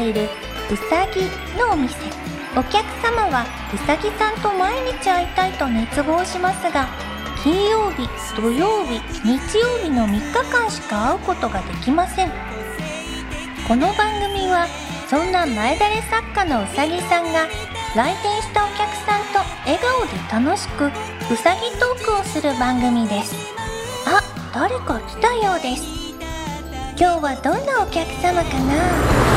いるうさぎのお店。お客様はうさぎさんと毎日会いたいと熱望しますが、金曜日、土曜日、日曜日の3日間しか会うことができません。この番組はそんな前だれ作家のうさぎさんが来店したお客さんと笑顔で楽しくうさぎトークをする番組です。あ、誰か来たようです。今日はどんなお客様かな。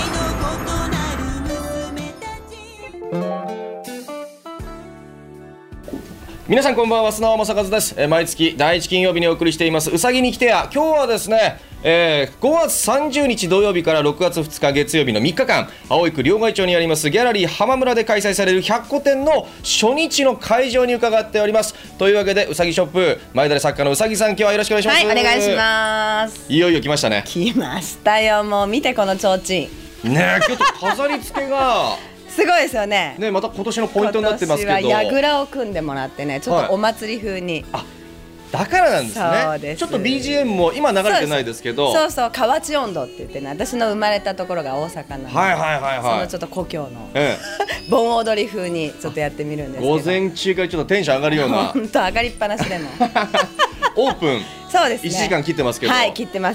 皆さんこんばんは、砂尾正和です。毎月第1金曜日にお送りしていますうさぎに来てや。今日はですね、5月30日土曜日から6月2日月曜日の3日間、青井区両替町にありますギャラリー浜村で開催される100個展の初日の会場に伺っております。というわけでうさぎショップ前だれ作家のうさぎさん、今日はよろしくお願いします。 はい、お願いします。 いよいよ来ましたね。 来ましたよ。もう見てこの提灯ねえ、ちょっと飾り付けがすごいですよね。 ね、また今年のポイントになってますけど、 今年は櫓を組んでもらってね、ちょっとお祭り風に、 あ、だからなんですね。 そうです。 ちょっと BGM も今流れてないですけど、 そうそう、河内音頭って言ってね、私の生まれたところが大阪なので、 はいはいはいはい、 そのちょっと故郷の、盆踊り風にちょっとやってみるんですけど、 午前中からちょっとテンション上がるような本当上がりっぱなしでもオープンそうですね、 1時間切ってますけど、 はい、切ってます。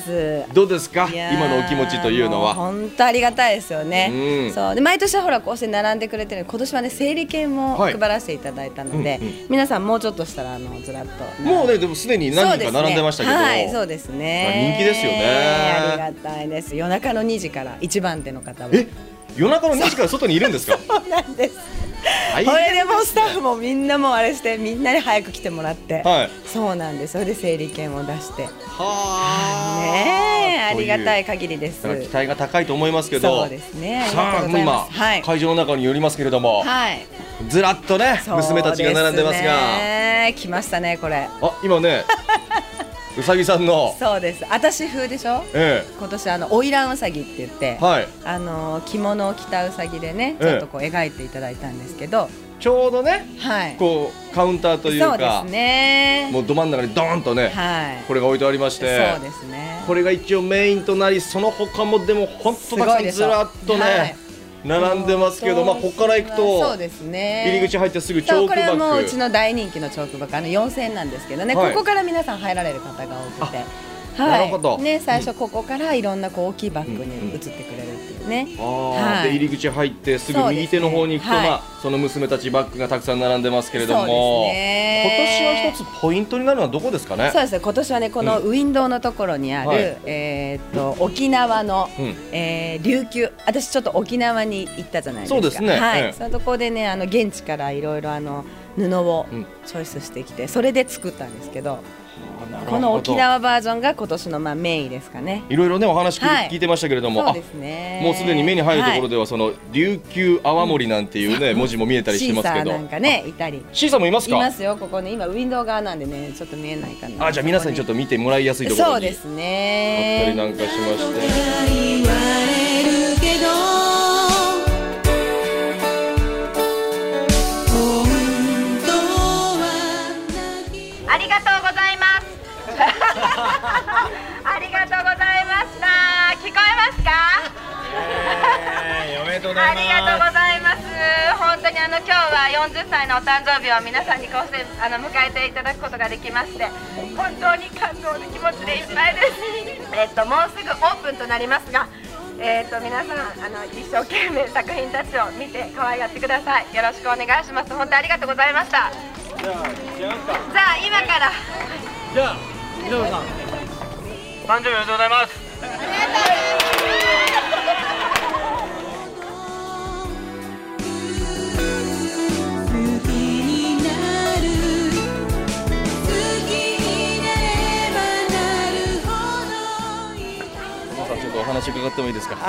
どうですか今のお気持ちというのは。 本当ありがたいですよね、 うん、 そうで毎年はほらこうして並んでくれてる。今年はね整理券も配らせていただいたので、皆さんもうちょっとしたらずらっともうね、でもすでに何人か並んでましたけど、 はい、そうですね、 人気ですよね。 ありがたいです。夜中の2時から一番手の方は夜中の2時から外にいるんですか？ そうなんです。これでもうスタッフもみんなもあれして、みんなに早く来てもらって、はい、そうなんです。それで整理券を出して、はねえ、ありがたい限りです。 期待が高いと思いますけど、 そうですね。 さあ今、はい、会場の中によりますけれども、はい、ずらっとね娘たちが並んでますが、 来ましたねこれ。 あ、今ねうさぎさんの、 そうです、私風でしょ、今年花魁うさぎって言って、はい、着物を着たうさぎでね、ちょっとこう描いていただいたんですけど、 ちょうどね、 はい、 こうカウンターというか、 そうですね、 もうど真ん中にドーンとね、はい、これが置いてありまして、 そうですね、 これが一応メインとなり、その他もでも本当たくさんずらっとね、はい、並んでますけど、まあここから行くと、そうですね、入り口入ってすぐチョークバッグ、 これはもううちの大人気のチョークバッグ、4000円なんですけどね、はい、ここから皆さん入られる方が多くて、はい、なるほど、ね、最初ここからいろんなこう大きいバッグに移ってくれるっていうね、 はい、で入り口入ってすぐ右手の方に行くと、はい、まあ、その娘たちバッグがたくさん並んでますけれども、そうですね、今年は一つポイントになるのはどこですかね？ そうですね、今年はね、このウィンドウのところにある、はい、沖縄の、琉球、私ちょっと沖縄に行ったじゃないですか。 そうですね、 はい、そのところでね、現地からいろいろ布をチョイスしてきて、それで作ったんですけど、この沖縄バージョンが今年のメインですかね。 いろいろねお話聞いてましたけれども、 そうですね、 もうすでに目に入るところでは、その琉球泡盛なんていうね、文字も見えたりしてますけど、 シーサーなんかねいたり、 シーサーもいますか？ いますよ、ここね、今ウィンドウ側なんでね、ちょっと見えないかな。 あ、じゃあ皆さんにちょっと見てもらいやすいところに、 そうですね、 あったりなんかしまして、 ありがとうございますありがとうございました。聞こえますか？ おめでとうございます。 ありがとうございます。本当に今日は40歳のお誕生日を皆さんにこうして迎えていただくことができまして、本当に感動の気持ちでいっぱいです。もうすぐオープンとなりますが、皆さん一生懸命作品たちを見て可愛がってください。よろしくお願いします。本当にありがとうございました。じゃあ今からじゃあ稲田さん、誕生日おめでとうございます。 ありがとうございます。 お話伺ってもいいですか？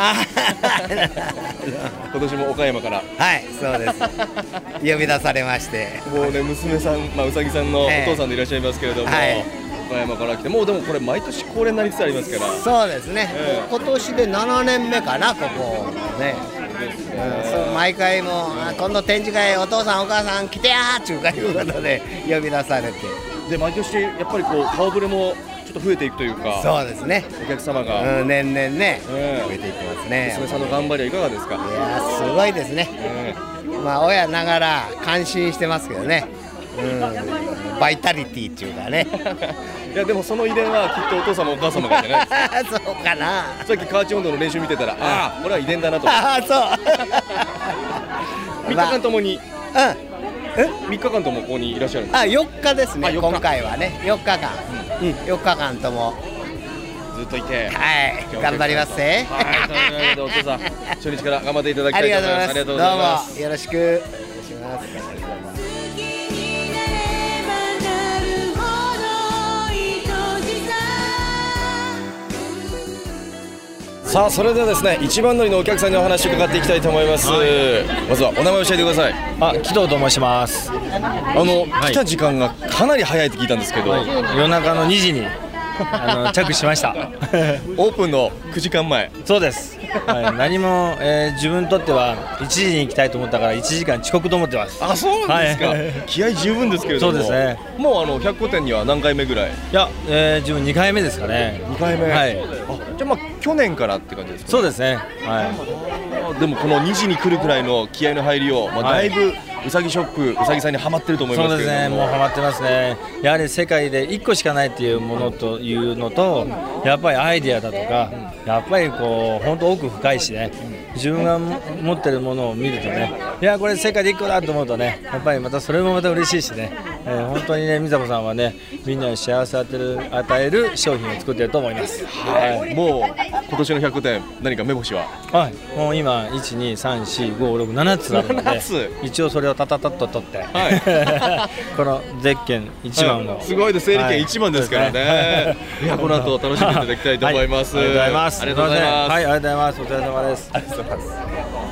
今年も岡山から。 はい、そうです呼び出されまして、 もうね、娘さん、まあ、うさぎさんのお父さんでいらっしゃいますけれども、岡山から来て、もうでもこれ毎年恒例になりつつありますから。 そうですね、今年で7年目かな、ここね、毎回も今度展示会お父さんお母さん来てやーっていうことで呼び出されて、 で毎年やっぱりこう顔ぶれもちょっと増えていくというか。 そうですね。 お客様が、 年々ね、増えていきますね。 娘さんの頑張りはいかがですか。 いやすごいですね。まあ親ながら感心してますけどね。バイタリティっていうかね。 いやでもその遺伝はきっとお父様お母様がじゃないですか。 そうかな。 さっきカーチ温度の練習見てたら、ああこれは遺伝だなと。 ああそう。 3日間ともに。3日間ともここにいらっしゃるんですか。 4日ですね。今回はね4日間。4日間ともずっといて。 はい頑張りますね。 はい。お父さん初日から頑張っていただきたいと思います。ありがとうございます。 どうもよろしくお願いします。 さあそれではですね一番乗りのお客さんにお話を伺っていきたいと思います。まずはお名前を教えてください。 紀藤と申します。 来た時間がかなり早いって聞いたんですけど、 夜中の2時に着手しました。 オープンの9時間前。 そうです。何も、自分にとっては1時に行きたいと思ったから1時間遅刻と思ってます。 あ、そうなんですか。気合十分ですけれども。 そうですね。 もう百貨店には何回目ぐらい。 いや、自分2回目ですかね。 2回目。 はい。 じゃあ去年からって感じですか。 そうですね。 でもこの2時に来るくらいの気合の入りを、だいぶうさぎショップ、うさぎさんにはまってると思いますけれども。 そうですね。もうはまってますね。やはり世界で1個しかないっていうものというのと、やっぱりアイデアだとか、やっぱりこう本当奥深いしね。自分が持ってるものを見るとね、いやこれ世界で1個だと思うとね、やっぱりまたそれもまた嬉しいしね、本当にね、みざこさんはね、みんなに幸せを与える商品を作っていると思います。 もう今年の百貨店何か目星は。 もう今1、2、3、4、5、6、7つあるので、一応それをタタタッと取って、このゼッケン1番を、 すごいです。整理券1番ですからね。いやこの後楽しんでいただきたいと思います。 ありがとうございます。 ありがとうございます。 はい、ありがとうございます。お疲れ様です。 ありがとうございます。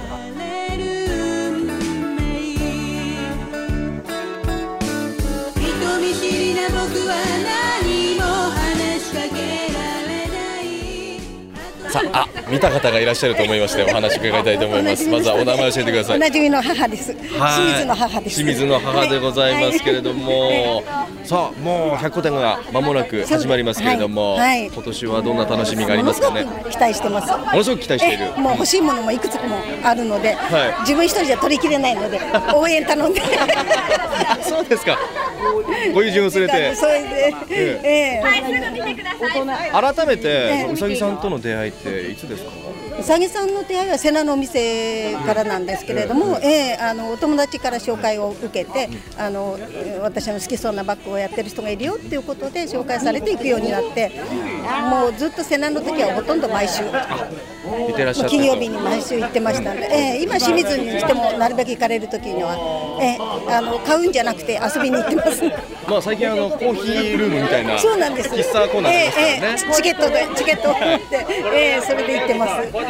さあ、見た方がいらっしゃると思いましてお話伺いたいと思います。まずはお名前を教えてください。 おなじみの母です。清水の母です。 清水の母でございますけれども、さあもう百貨店が間もなく始まりますけれども、今年はどんな楽しみがありますかね。 期待してます。 ものすごく期待している。 もう欲しいものもいくつもあるので、自分一人じゃ取りきれないので応援頼んで。 そうですか。ご友人を連れて。 それで、 改めてうさぎさんとの出会いっていつですか。 うさぎさんの出会いは瀬名のお店からなんですけれども、お友達から紹介を受けて、私の好きそうなバッグをやってる人がいるよっていうことで紹介されていくようになって、もうずっと瀬名の時はほとんど毎週金曜日に毎週行ってましたので、今清水に来てもなるべく行かれる時には、買うんじゃなくて遊びに行ってます。 まあ最近コーヒールームみたいな、 そうなんです。 喫茶コーナーですからね。 チケットを持って、それで行ってます。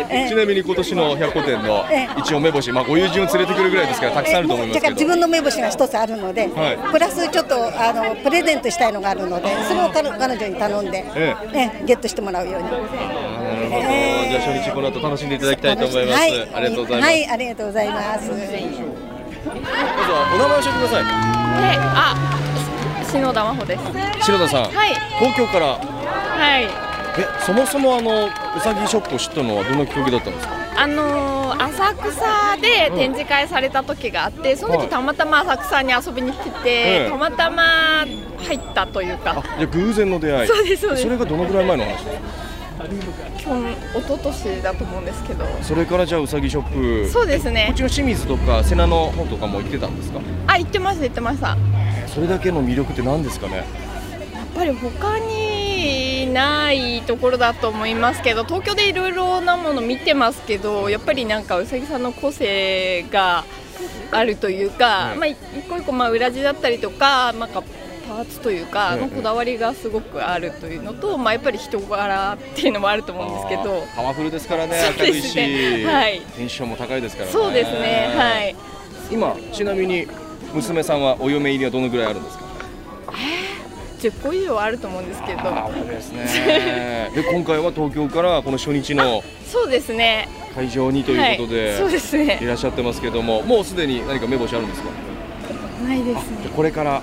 ちなみに今年の百貨店の一応目星、ご友人を連れてくるぐらいですからたくさんあると思いますけど、 自分の目星が一つあるので、プラスちょっとプレゼントしたいのがあるので、それを彼女に頼んで、ゲットしてもらうように。 なるほど。じゃあ初日この後楽しんでいただきたいと思います。ありがとうございます。 はい、ありがとうございます。 まずはお名前を教えてください。 篠田真穂です。 篠田さん、東京から。 はい。 そもそもうさぎショップを知ったのはどんなきっかけだったんですか。 浅草で展示会された時があって、その時たまたま浅草に遊びに来てて、たまたま入ったというか。 じゃ偶然の出会い。 そうですそうです。 それがどのぐらい前の話ですか。 一昨年だと思うんですけど。 それからじゃあうさぎショップ。 そうですね。 こっちの清水とか瀬名の方とかも行ってたんですか。 行ってました。 それだけの魅力って何ですかね。 やっぱり他にないところだと思いますけど、東京でいろいろなもの見てますけど、やっぱりなんかうさぎさんの個性があるというか、一個一個裏地だったりとか、パーツというかのこだわりがすごくあるというのと、やっぱり人柄っていうのもあると思うんですけど、 パワフルですからね。明るいし、テンションも高いですからね。 そうですね。はい。 今ちなみに娘さんはお嫁入りはどのぐらいあるんですか。 10個以上あると思うんですけど。 多いですね。で今回は東京からこの初日のそうですね会場にということで、 そうですね。 いらっしゃってますけども、もうすでに何か目星あるんですか。 ないですね。 これから、 はい、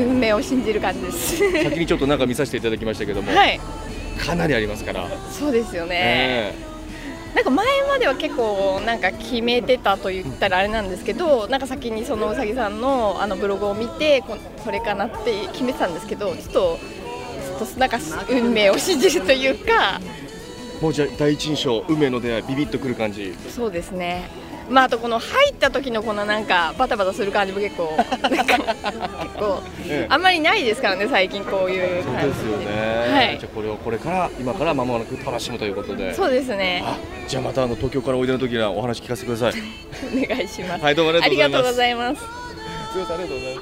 運命を信じる感じです先にちょっと中見させていただきましたけども、 はい、 かなりありますから。 そうですよね、なんか前までは結構なんか決めてたと言ったらあれなんですけど、なんか先にそのうさぎさんのブログを見てこれかなって決めてたんですけど、ちょっとなんか運命を信じるというか、 もうじゃあ第一印象、運命の出会い、ビビッとくる感じ。 そうですね。まあ、あとこの入った時のこのなんかバタバタする感じも結構あんまりないですからね、最近こういう感じ。 そうですよね、はい、じゃあこれから今から間もなく楽しむということで。 そうですね。 じゃあまた東京からおいでの時にはお話聞かせてくださいお願いします。 はい、どうもありがとうございます。 ありがとうございます。 すみません、ありがとうございます。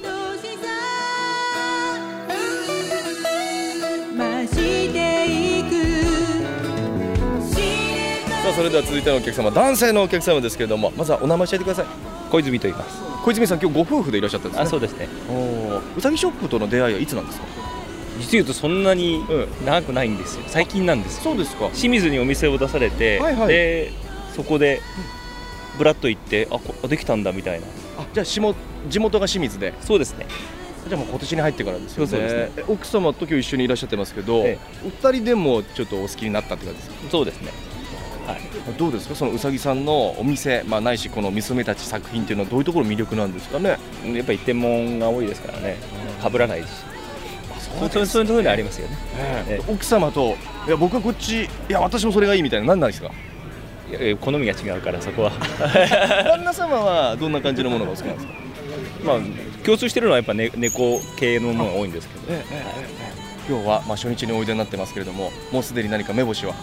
さあ、それでは続いてのお客様、男性のお客様ですけれども、まずはお名前教えてください。 小泉と言います。 小泉さん、今日ご夫婦でいらっしゃったんですね。 そうですね。 うさぎショップとの出会いはいつなんですか？ 実言うとそんなに長くないんですよ、最近なんですよ。 そうですか。 清水にお店を出されて、でそこでブラッと行って、できたんだみたいな。 じゃあ地元が清水で。 そうですね。 じゃあもう今年に入ってからですよね。 そうですね。 奥様と今日一緒にいらっしゃってますけど、お二人でもちょっとお好きになったって感じですか？ そうですね。 はい、どうですか、そのうさぎさんのお店、ないしこの娘たち作品っていうのはどういうところ魅力なんですかね？ やっぱり一点物が多いですからね、被らないし、そういうところにありますよね。 奥様と、いや僕はこっち、いや私もそれがいいみたいな、何なんですか？ 好みが違うから、そこは旦那様はどんな感じのものがお好きなんですか？ 共通してるのはやっぱ猫系のものが多いんですけど、 今日は初日においでになってますけれども、もうすでに何か目星は？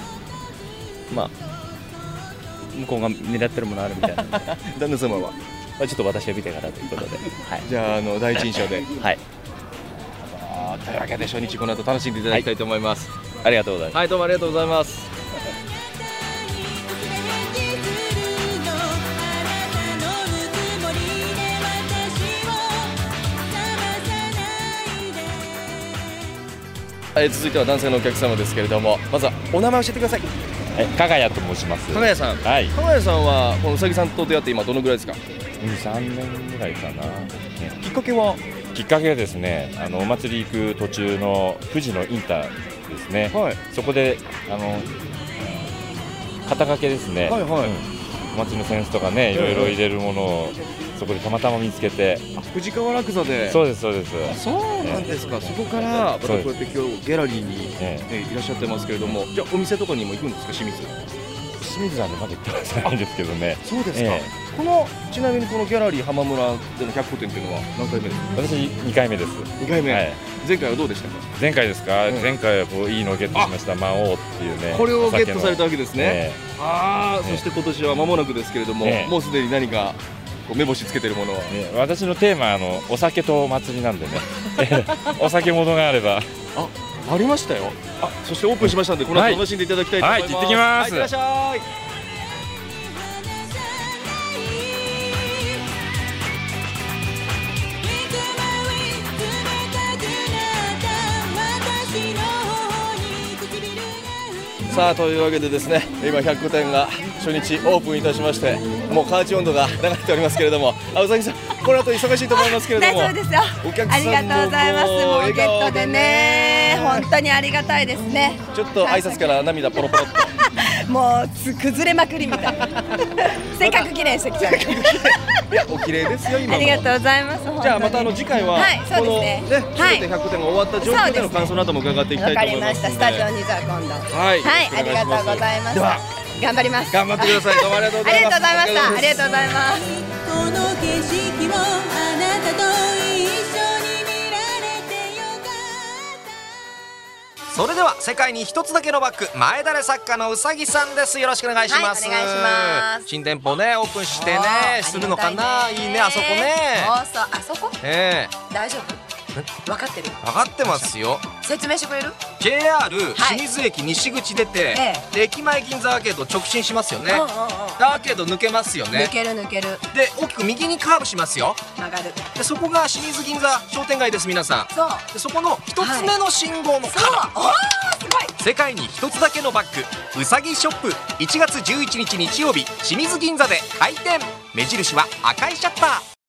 向こうが狙ってるものあるみたいな旦那様はちょっと私は見てからということで、 じゃあ第一印象ではい。 というわけで初日この後楽しんでいただきたいと思います。 ありがとうございます。 はい、どうもありがとうございます。続いては男性のお客様ですけれども、まずはお名前を教えてください。 加賀谷と申します。 加賀谷さん、加賀谷さんはこのうさぎさんと出会って今どのぐらいですか ？3年ぐらいかな。 きっかけは？ きっかけはですね、お祭り行く途中の富士のインターですね、そこで肩掛けですね、お祭りの扇子とかね、いろいろ入れるものをそこでたまたま見つけて。 富士川楽座で。 そうですそうです。 そうなんですか。そこからこうやって今日ギャラリーにいらっしゃってますけれども、じゃあお店とかにも行くんですか？清水なんでまだ行ってないんですけどね。 そうですか。ちなみにこのギャラリー浜村での100個展っていうのは何回目ですか？ 私2回目です。 2回目。前回はどうでしたか？ 前回ですか？前回はいいのをゲットしました。魔王っていうね。 これをゲットされたわけですね。そして今年は間もなくですけれども、もうすでに何か目星つけてるものは？ 私のテーマはお酒とお祭りなんでねお酒ものがあれば。 ありましたよ。そしてオープンしましたので、この後楽しんでいただきたいと思います。 行ってきます。 いってらっしゃい。さあ、というわけでですね、今100個店が初日オープンいたしまして、もう河内温度が流れておりますけれども、うさぎさん、この後忙しいと思いますけれども。 大丈夫ですよ。 お客さんもありがとうございます。もうゲットでね、本当にありがたいですね。 ちょっと挨拶から涙ポロポロっと。 もう崩れまくりみたいな。せっかく綺麗してきちゃう。 いや、お綺麗ですよ今も。 ありがとうございます。 じゃあまた次回はこのね、全て100点が終わった状況での感想なども伺っていきたいと思います。 わかりました。スタジオにじゃあ今度。 はい、 ありがとうございました。頑張ります。 頑張ってください。どうもありがとうございます。 ありがとうございました。ありがとうございます。この景色をあなたと一緒に見られてよかった。 それでは世界に一つだけのバッグ、前だれ作家のうさぎさんです。よろしくお願いします。 お願いします。 新店舗ね、オープンしてね、するのかな。いいね、あそこね。 そう、あそこ。大丈夫？分かってる？ 分かってますよ。 説明してくれる？ JR 清水駅西口出て、で駅前銀座アーケード直進しますよね。アーケード抜けますよね。 抜ける抜ける。 で大きく右にカーブしますよ。 曲がる。 でそこが清水銀座商店街です。皆さん。 そう。 でそこの一つ目の信号のそう。すごい。 世界に一つだけのバッグ、うさぎショップ、1月11日日曜日清水銀座で開店。目印は赤いシャッター。